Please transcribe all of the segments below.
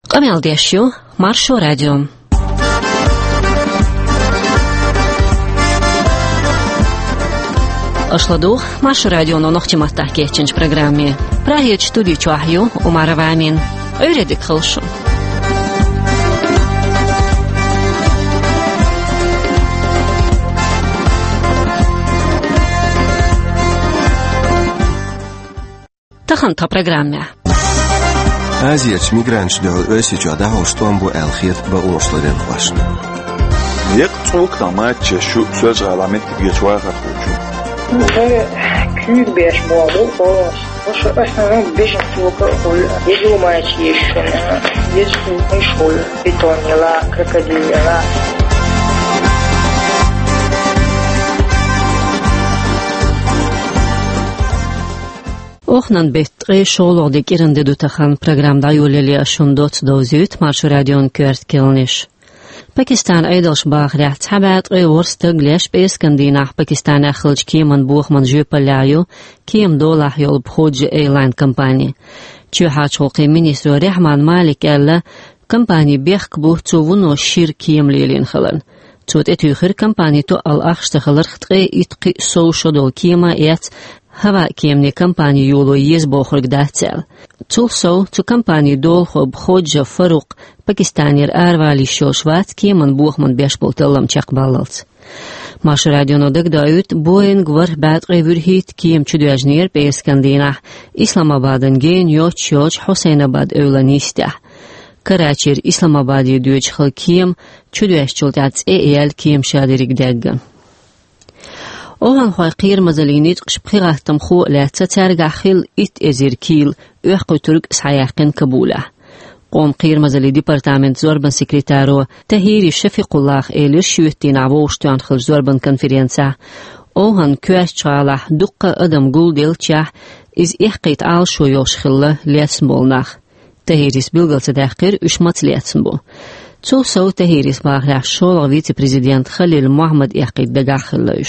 Камелдешью, Маршо радио. Ашладух, Маршо радио, но нохтиматта кетченч программе. Прагет студию чуахью, Умарова Амин. Öğredik хылшу. Таханта программе. Азияч мигрант дол өсичу адаху штомбу элхит ба ушларен хвашн. Як цук тамат чешу сөз аламет гечва хачу. Küçük bir yaş boğalı, o aslında 5 yıllık ol, 7 maç yaşıyor, 7 yıllık ol, pitonyala, krokodilala. Ohnan bettre şolordik irinde dutahan programda yoleli aşundot dozut Marşo radyon kört kelniş. Pakistan aydalş bağırat habat ıvors tıgleş beskandinah Pakistan axılç kiyeman buğman jöpalayu kiyem dolah yol bxodji airline kompani. Çuhaç holqi ministru Rahman Malik alla kompani bexk buh çuvuno şir kiyemlelin xılın. Çut etüxir kompani to al-axşta xılır xtqi itqi soğuşodol kiyema et hava kiyemni kompani yolu yez boxurg dahtsel. Çulso çu kompani dolxo bxodja Faruq Pakistanir arvali şoşvat kiyeman buğman beşbol tıllam çaqbalılç. Marşo radyono dagdayut Boeing var batqi vürhit kiyem çüdüajnir beskandinah İslamabadın gen yoç Husaynabad övlanistah. Karachir İslamabadi düç xil kiyem çüdüajçultats el kiyem şadirik daggan. Ohan xoy qir mazalinit qshbqiqahtam xu la tsatargaxil it ezirkil öxquturg sayaqin kabula. قوم قير مزالي ديبارتامنت زوربن سكرتارو تهيري شفيق الله إلير شويتين عبوشتوان خل زوربن كونفرنسا أوهن كواش شالح دقة أدم قول ديلتشاه إز إحقيت عال شو يوش خلا ليتسنبولناخ تهيريس بلغل تداخر أشمت ليتسنبو سو تهيريس باغلاح شولغ فيتي بريزيدنت خليل محمد إحقيت دقاخلوش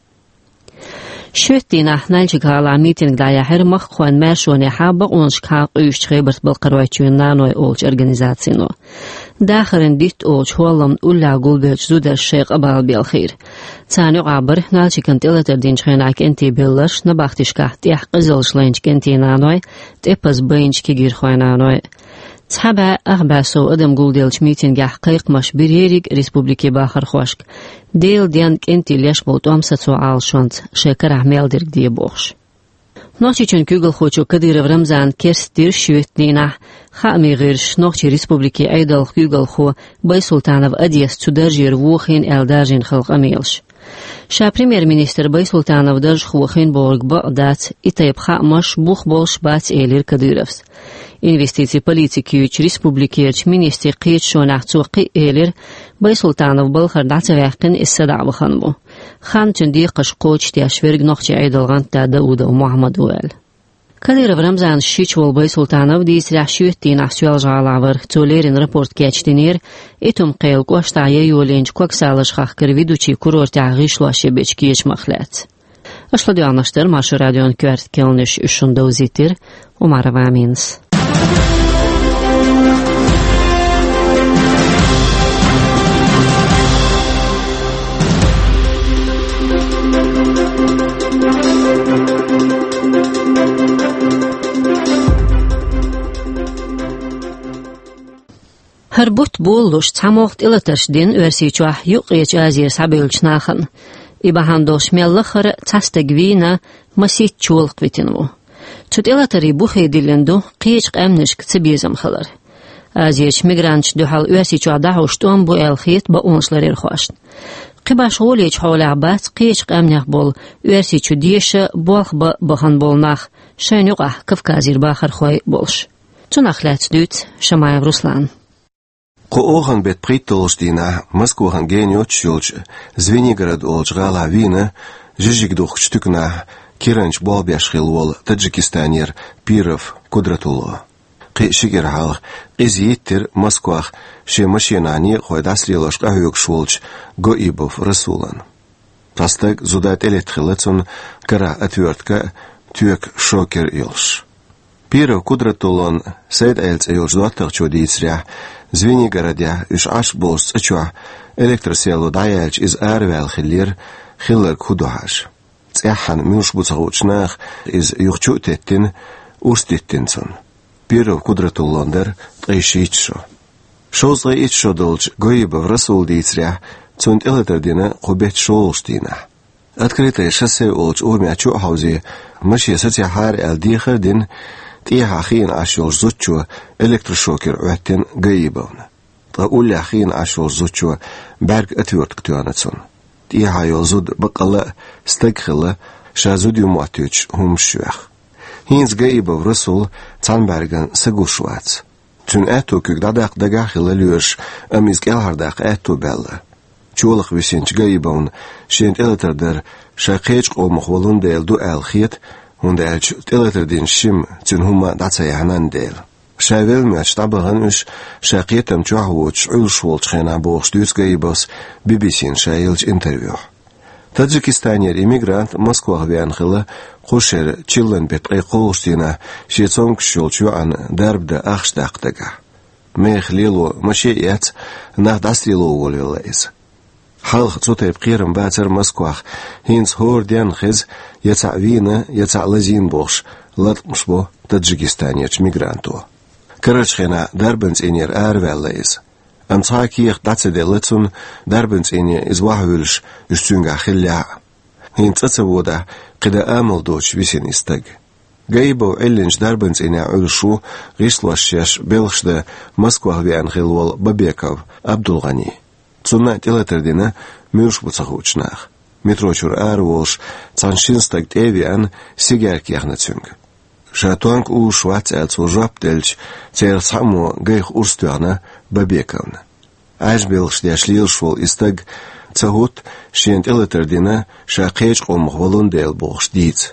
شوتينا نالجيك على ميتينغ دايا هرمخ خوان ماشوني حابق ونشكاق ايش خيبرت بالقرويتشوين نانوي اولج ارغانيزاتسينو داخرين ديت اولج هولم اولا قولبيج زودر الشيخ ابال بالخير تانيو عبر نالجيك انت الاتر دين شخيناك انتي بيلش نباختشكاح تيح قزلش لينجك انتي نانوي تيبز بينج كيجير خوان نانوي تحبا أخباسو أدم قول ديلش ميتينغ حقيق مش بريريك ريسبوبليكي باخر خوشك ديل ديانك انتي ليش بولتوام ستسو عالشونت شكر عميل ديرك دي بوخش نوچي چون كوغل خوچو كدير в رمزان كرستير شويتنينا خامي غيرش نوچي ريسبوبليكي ايدل كوغل خو باي سلطانов أديس تدرجير ووخين الداجين خلق أميلش شا بريمير مينستر باي سلطانов درج خوخين بورغ بقدات إتايب خامش بوخ بولش بات إيلير كديرفس Инвестиции политики республикерч министр قيت شونح توقي إيلر باي سلطانов بالخر دعتواقن السدع بخنبو خان تندي قشقوش تياشفرق نقش عيدلغان تا داود ومحمد وال كدير в رمزان شيش والباي سلطانов ديس رحشوت دي نحسيال جعلاور توليرين رابورت كاتشتينير اتم قيل قوشتعيا يولينج كوكسالش خاخكر فيدوچي كورور تعغيش لاشي بيچكيش مخلات أشلو ديانشتر Marşo radyon كوارت كيلنش اشون دوزيتر ومعرفة عمينس هربوت بولوش تموقت إلتش دين ورسيچوح يقيج آزير سابيلش ناخن إبهاندوش ميلخر تستقوينا مسيت چول قويتنو تود إلتري بوخي ديلندو قيج قامنش كتبيزم خلر آزيرش ميغرانش دوحال ورسيچوح داحوش توان بو الخيط بأونشلر الخواشن قباش غوليج حول عبات قيج قامنخ بول ورسيچو ديش بولخ بخان بولناخ شاين يقع كفكازير باخر خوي بولش تنخلات دوت شمايف روسلان Қооған бет приттолштина, Москвахан геньот шулч, Звенигород олчга лавина, Жижигдух штукна, Киранч болбяшхилвол, Таджикистанер, Пиров, Кудратуло. Қи шигерхал, Изиеттер, Москвах, Ше машинани, Хойдасрилошка хюк шулч, Гоибов, Расулан. Пастак зудат элетхилецун, Кара отвертка, Тюк шокер илш. Пиров Кудратулон Сейд Эльц Эйлж Дуаттах Чудийцря Звенигородя Иш Ашболс Цачуа Электроселу Дайэльч из Арвел Хиллир Хиллер Кудуаш Цяхан Мюшбуцагучнах из Юхчутеттин Уститтинсон Пиров Кудратулондер Тайшичшо Шозга Ичшо Долч Гоибов Расул Дийцря Цунт Элетердина Кубет Шолштина Открытое шоссе Олч Урмячу Хаузи Маши Сатяхар Элдихер Дин تيها خين عشور زوجو إلكتروشوكر وقتين قيبون تقول لها خين عشور زوجو برق أتيوت كتوانتون تيها يوزود بقلا استقخلا شازود يوماتيوش هم شوخ هينز قيبو رسول تان برقن سقو شوات تون أتو كيك داداق دقاخي لليوش أميز كالهرداق أتو بلا چولخ بسينش قيبون شينت إلتردر شاقيج قومخ ولون ديل دو الخيط und تلتردين شم تن هما دعتي عنان ديل شايل مش طبعاًش شاقيتم جوهوش عشولش خنا بوش دوس جايبوس BBC شايلش انترفيو تاجيكستانير إميغرانت موسكوا بيان خلا قشر تشيلن بتقي قوشتينا شيتونك شولشو عن درب دا أخش دقدقة ميخليلو مشيئات نهدستيلو وليلايز حلق صوتي بقيرم باتر مسكوخ هينز هور ديان خز يتعوينا يتعلزين بوش لطمش بو تاجيكستانيش ميغرانتو كرشخينا دربنز إنير آرواليز أمصاكيخ داتسدي لتسون دربنز إنير إزواهولش يشتونغا خليا هينز أتبودا قدا آمل دوش بيسين استق جايبو علنش دربنز إنير عرشو غيسلو الشيش بلخش دا مسكوخ بيان خلوال بابيكov عبدالغني تسونا تلتردينا ميوش بوصاخوچناخ متروچور آروولش تانشينستاق تيويان سيجارك يخنتسونغ شاتوانك او شوات ألتو جاب دلش تير سامو غيخ أرستوانا بابيكونا عجبلش دياشليل شوال استاق تهوت شينت إلتردينا شاقيج قوم غولون ديل بوغش ديت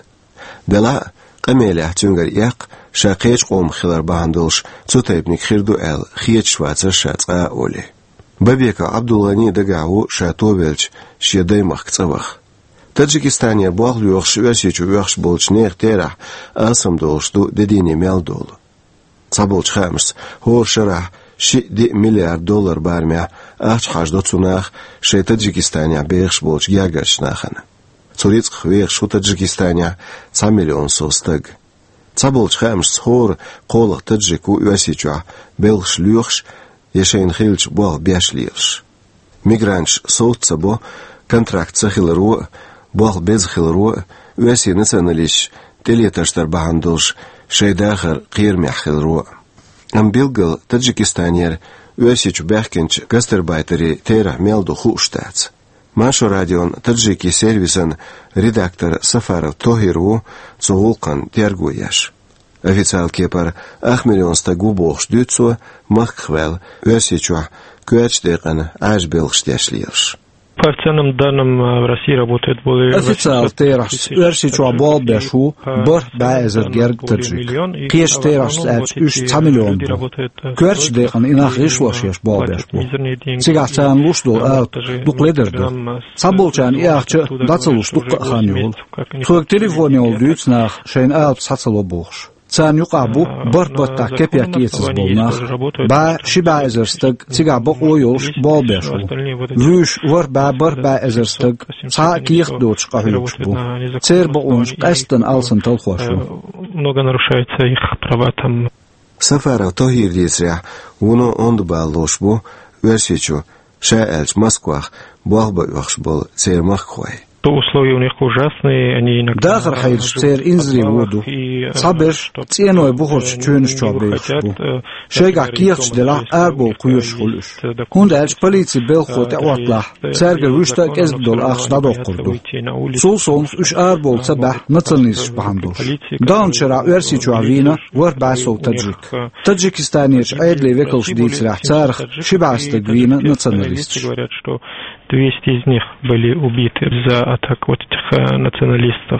دلا قميلة تونغر ياق شاقيج قوم خلر باندلش تتايبنك خيردو أل خيج شواتر شاتقا أولي بابيكا عبدالغني دقاو شاتوبلش شيدايمخ كتبخ تاجيكستانيا بوغل يوخش واسيچو يوخش بولش نيخ تيرح آسم دولش دو دديني ميال دول صابولش خامس هور شرح $6 مليار بارميع آج حاج دو توناخ شي تاجيكستانيا بيخش بولش جاگرش ناخن توريتق خويخ شو تاجيكستانيا 1 مليون سوستق صابولش خامس هور قولق تاجيكو واسيچو بيلخش ليوخش يشين خيلش بوغ بياش ليرش ميغرانش صوت سبو контракт сахилру бог без хилру веси националиш телеташтар бахандуш шейдахар қирми хилру амбилгал таджикистанер весич бахкенч гастарбайтери тера мелду хуштац Машу радион таджики сервисан редактор Сафаров Тохиру цугулкан тергуяш официал кепар ахмиллион стагу богш дюцу маххвел весичу куячдекан ажбелштяшлирш По официальным данным, в России работает более... Официал террас версичу болбешу бор баэзер герг таджик. Кеш террас эч 3 миллион. Кверч дехан инах ришлошеш болбешбу. Сигачан луштул дукледердер. Саболчан иахчы дацалуш дукханюл. Тук телефоне олдуц нах шейн алп сацало бохш. Цан юқабу бортботта кепиакиетсіз болнах, ба шиба әзірстік, цига бұқ ойылш бол бешу. Вүш вар ба әзірстік, ца киық дочқа хүлікш бұ. Цер бұқынш қәстін алсын тылхуашу. Много нарушается их права там. Сафаров Тохир десря, уно онды баллош бұ, версичу, ша әлч Москвах, бұақба уақш бол цер маққуай. Условия у них ужасные, они иногда... Дахар хайдш цер инзри воду. Сабеш ценой бухорч чөнш чабешбу. Шега кирч дела арбол куйш хулуш. Хунд элч полиции белхот атлах. Церге вүшта кезбдол ахш дадоқурду. Сол сонс үш арбол цабах националист бахандуш. Даунчера верси чуавина вар басол таджик. Таджикистанич айдли векалш дицрах царх шибаста гвина националист. Говорят, что 200 из них были убиты за атаку вот этих националистов.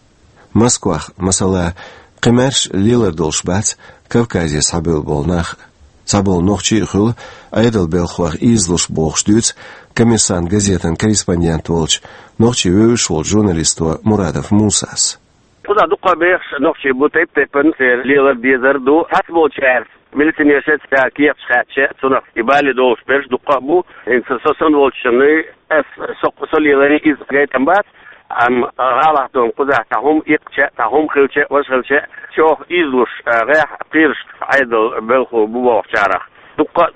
Москвах, масала, قمرش ليلر دولش بات كوكازي صابل بولناخ صابل نوخشي خل ايدل بلخوخ ايزلش بوخش دوت كميسان газетен корреспондент волч نوخشي ويش وول журналисту Мурадов Мусас خذ دقة بيخ نقشي بوتيب تبن في ليلر بيزر دو حسبو شعر ملتني يشت كيف خاتشة صنف يبالي دوش بيرش دقة بو إن سوسن والشني سوق سوليري إز جاي تنبات أم غلطهم قذا تهم يقشة تهم خلشة وش خلشة شو إزوش غير قيرش عيدل بلخو بوه شارخ دقة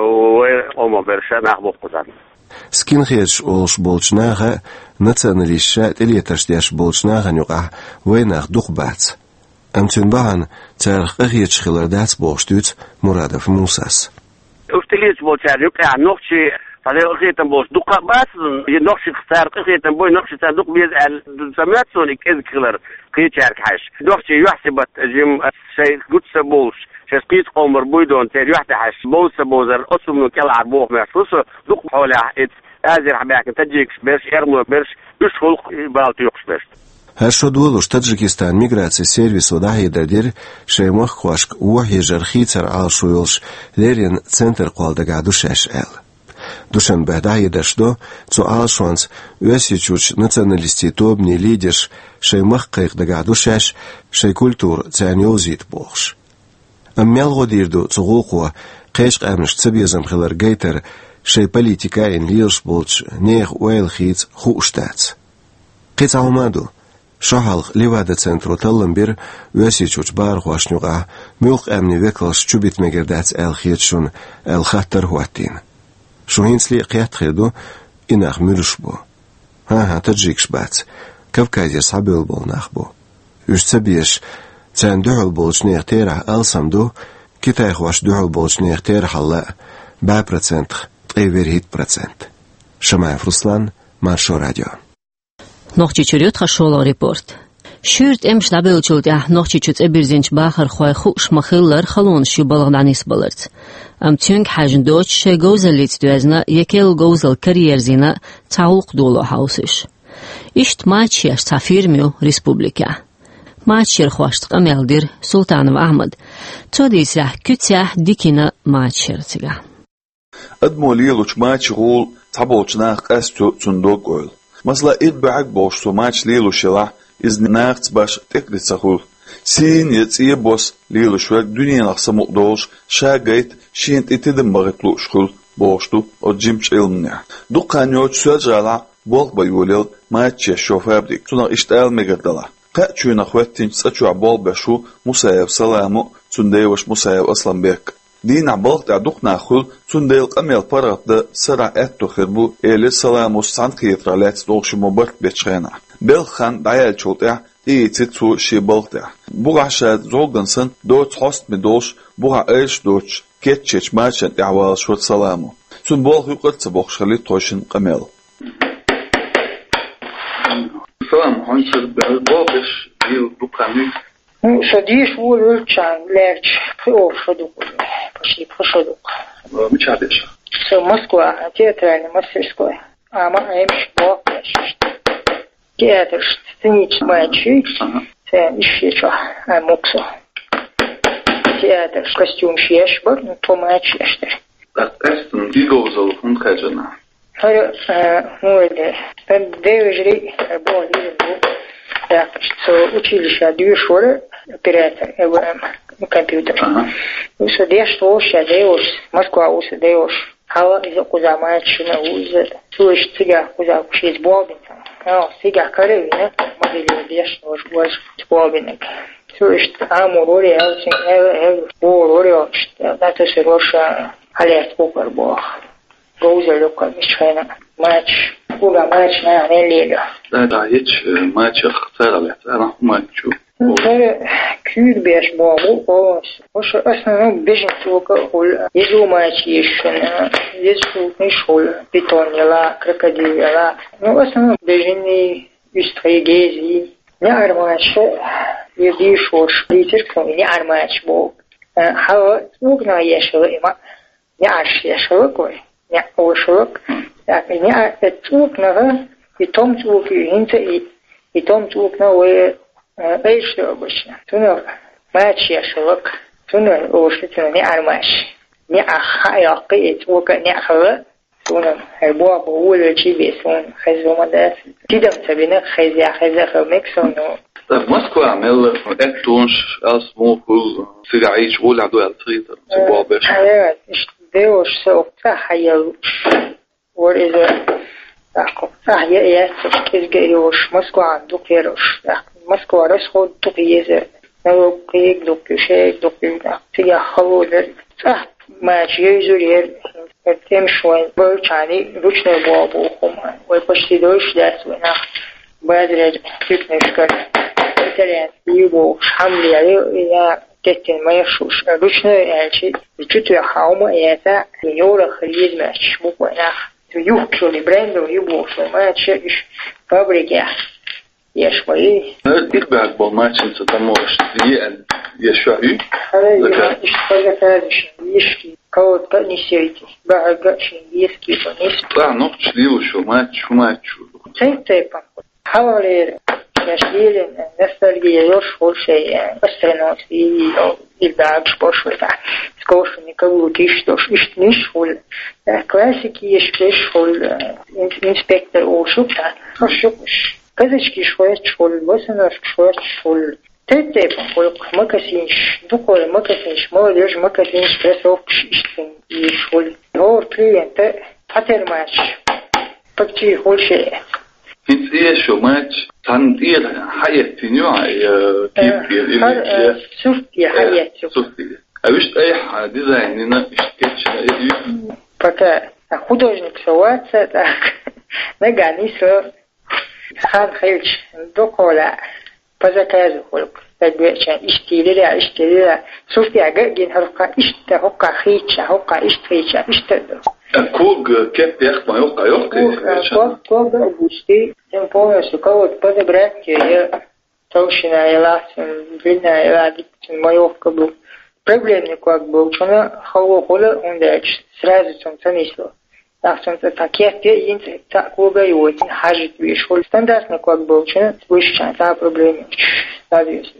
وأم بيرش نحبو قذا سكين خيش أولش بولشناغا نتسانليشات إلي ترشديش بولشناغا نيوغا ويناغ دقبات أمتن باهن تارخ أغيتش خلردات بوشتوت مرادف موساس أفتليش بولشار يوكا نوخشي فالي أغيتن بوش دقبات نوخشي اختار أغيتن بوي نوخشي تدق بيز سمات سوني كيز خلر قيتشارك حاش نوخشي يحسبت جيم شيء قدس بولش شسقيت قومر بويدون تير يحتى حش بوس بوزر أسمنو كلا عربوه مرسوس دق حولها أزر حباك تجيكش برش يرمو برش يشخل بالتو يقش برش هالشدول تاجيكستان ميغراتسي سيرفيس وداهي دردير شيمخ خواشك وحي جرخيتر على شويلش ليرين центр قوالدقادو شاش Душан бедаи дашдо, цо алшванс, уэсичуч националисти тобни лидерш, шей махкайх дагаду шаш, шей культур цяньозит бохш. Аммял годирду цугуқуа, қешқ амнш цабьезам хилар гейтер, шей политика ин лирш болч, нех уэйл хиц хуштац. Қиц алмаду, шахалх ливада центру талламбир, уэсичуч бар хуашнюга, мюлх амни веклаш чубит мегердац эл хитшун, эл хаттар хуаттин. شوهينسلي قيات خيدو إناخ ملوشبو ها تجيكش بات كفكايزير صعبيل بول ناخبو يش تبيش تان دوحل بولش نيخ تيرح ألسامدو كتايخ واش دوحل بولش نيخ تيرح الله 2% تغيبير 1%. شماية فرسلان مارشو راديو نوخشي چوريوت خشولا ريبورت شورت امش لابيلچولت نوخشي چوت ابيرزينچ باخر خوي خوش مخيلر خلون شو بلغدانيس بلرت ام تونك حاجن دوش شي غوزليت دوزنا يكيل غوزل كاريرزينا تعلق دولو هاوسش اشت ماتشيش تافيرميو ريسبوبليكا ماتشير خواشتق اميلدير سلطانов احمد توديس رح كتيح ديكينا ماتشير تيغا ادمولي لوچ ماتش غول تابوچنا قاستو صندوق اويل مثلا ادبعك بوشتو ماتش ليلو شلا از ناقص باش تقريتسخول سين يتسيه بوس ليلو شوك دنيا نقصمو دوش شاقيت شين اتدم بغيتلو شخول بوشتو او جيمش علمنا دوقانيوش سوجالا بولق بيوليل ماتش شوفابديك سنق اشتال مقردلا قاچونا خواتين سچوا بول بشو مسايب سلامو تنديوش مسايب اصلا بيك دين عبالق تعدوق ناخل تنديل قميل فرغت سرع اتو خربو ايلي سلامو سان خيطرالات دوغش مبارك بيتشغينا بلخان دايال چولتع تيتسو شي بالقتع بوغا شاد زولغنسن دوت حوست مدوش بوغا ايش دوش كيتشيش ماشن اعوال شوت سلامو تون بولغ يقرد سبوخ شغلي توشن قميل سلام هونشر بوغش يو بوكامي شديش ولچان لرچ خو شدوق почти прошедук мчадеш со Москва театральный мастерской ама эмш бокаш театр сценич матчи це ищеча амоксо театр костюм шешбар то матчештер так эстен дигозал функаджана моде девжри боли так что училище дюшоре оператор компьютер. Усадешь тоже, даешь, Москва усадаешь. Хала из куда мальчина узет. Слышь, сега куда учить бобинка. Сега каревина, модели беш нож was бобинок. Слышь, амурори, борори, это все роша алерт купер бог. Гоузелюка мишена. Матч, куда матч на нелега. Да, есть матч хтаралет, она матчу. Küür beş bağlı o şu aslında beşin soğuk ol yazılmaya çalışıyorlar yazılmış ol betonla krokodilla no aslında beşin üstü gezi ne armaçı yedi şoş litir konu ne armaç bu hava soğukna yaşıyor ama ne arş yaşıyor koy ne oşuk yani ne soğukna itom soğuk ince itom soğukna ve ايش обычно туно матч яшылык туно ошитно не армаш не ахаяқит ока не ахла туно хербуа боуле чибе сон хезомада кидам табина хезя хмексон Moskva عمل اكتونش اسمه كل سيعيش ولا عدو التريتر بابش ايوه اشتبهوش سوقتها حيروش ورئيزة صحيح يسجيوش موسكو عنده كيروش موسكو رسخو تقيزة نو قيق دوكيشيك دوكينا تيجا خلودر صح ما جيزورير تمشوين برشاني روشنا بابو خمان ويبشتي دوش داس ونا بادر كيفنشكر تريان يبوش حملي عليه تتن ما يشوش روشنا يعني بتشتو يحاوم ياتا يورا خليز ماش بوكونا يوكشوني براندو يبوش ما تشيش فابريكا يشوي البعض بالماتشن ستموش يشوي هذا يشتغل هذا يشكي كود كنيسيتي بعد يسكي فنيس نقش ليو شو ماتش تيبا حوالي يشيل النستالجيا يشغل شيء أسترنوسي أو البعض شبوش ولا سكوش نكبر كيشتوش نشغل كلاسيكي يشغل إنسبكتور أو شوكتا شوكش كذا شوية شغل بس أنا شوية شغل تيبا خلق مكاسينش دكول مكاسينش مودرج مكاسينش تسوكش يشغل هو كلينت حتر ماتش بكتير كل شيء انت ايه شو ماتش تندير حياتي نوع كيف سوفتي حياتي سوفتي اوشت اي ديزايننا اشتكتش فكا художник ситуация так наганисо хан хилч докола по заказу холк тагвеча иштилера суфтия гин халка ишта хокка хича хокка иштхича ишта كوج كيف يخطى يوقع كوج أبوستي تنبوه سكوت بدبرات يا توشنا يلا بينا يلا ما يوقع بو проблемный как был чона хало хола он дач сразу цонцанисло так цонца такие инте так угаю хажит виш хол стандартно как был чона вышча та проблема надеюсь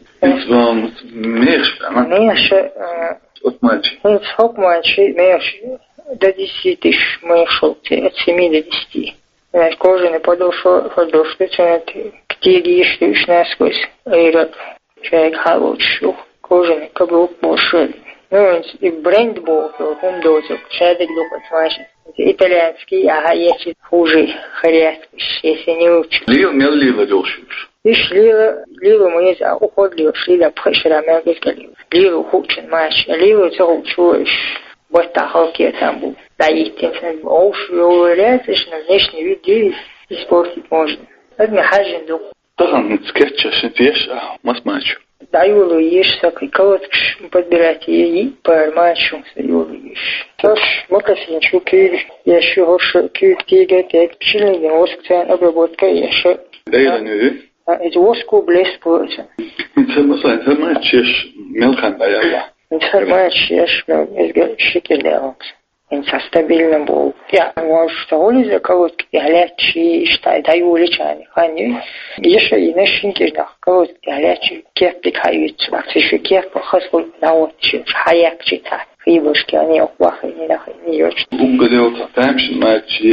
меш отмач меш до 10 тысяч моих шелк, от 7 до 10. Знаешь, кожаный подошва, к теге ешь насквозь. Человек хороший, кожаный каблук большой. Ну, и бренд был, он дозок, шадик докот, значит. Итальянский, ага, есть хуже, харятский, если не учу. Лила дошуш. Ишь, лила мы из уходливо шли до пхашера, мягкий лила. Лила хучен, маш, лила захучуешь. Вот так там был. Да, естественно, уши внешний вид испортить можно. Это не хажен дух. طبعا скетча шефеш масмач. Да, юлу ешь, всякий колодкш подбирать и пармачу юлу ешь. Тош, макасин чуки, еще хош кюктига, так пчелиный воск, обработка еще. Это воску блеск получен. Это масмачеш мелхан даяла. Информация, что из шикарного, инса стабильно был. Я вот что ли за кого-то галячи, что даю лечание, хани. Еще и на шинках кого-то галячи, кепик хаются, а еще кеп похожу на вот что хаяк читать. Хибушки они оплахи не нахай не ешь. Угадал татамшин матчи,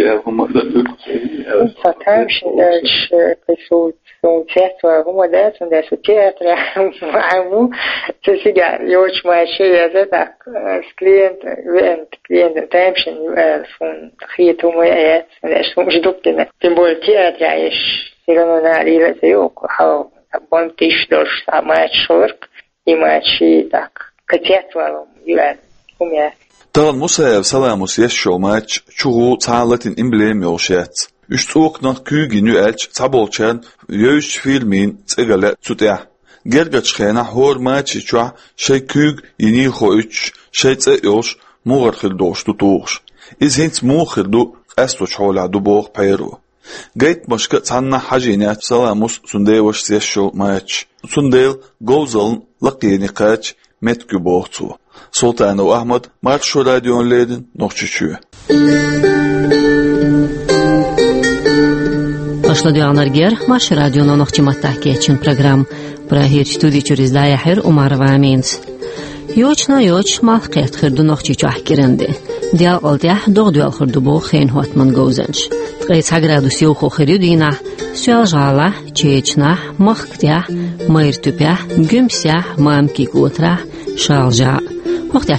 татамшин дальше пришел. Участвовала в модерном театре, ему сега очень большая это с клиентом таймшин фон хиту мой что ждукина тем более театре есть все равно на лиле yok хау бон тиш дош матч шорк и матчи так كتياتوالهم يلعب هم تغن مسايب سلاموس يشو ماتش شغو تعالتين إمبليم يوشيات Üstokna kügi nüelç tabolçan yöş filmin tsigale tutya. Gergaç xena hor maçı çua şey küg yini xo 3 şey tseyoş muğar xildoş tutuş. İz hint muğirdu astoç hola duboq payru. Gayt başka tanna hajinat salamus sundeyoş siyasho maç. Sundel golzalın laqiyni qaç metkü boğtu. Sultanu Ahmad Marşo Radyonledin noqçuçu. Ашладуянаргер маш радионо нохчиматтахки чин программ прахир студии через даяхир умарва минс. Йочна йоч малхет хирду нохчичу ахкиренди. Диал олтях догдуал хирду бо хейн хотман гоузенш. 3 يوخو خريدينا سيالجالا تشيچنا مخكتيا ميرتوبيا گمسيا مامكي كوترا شالجا وقت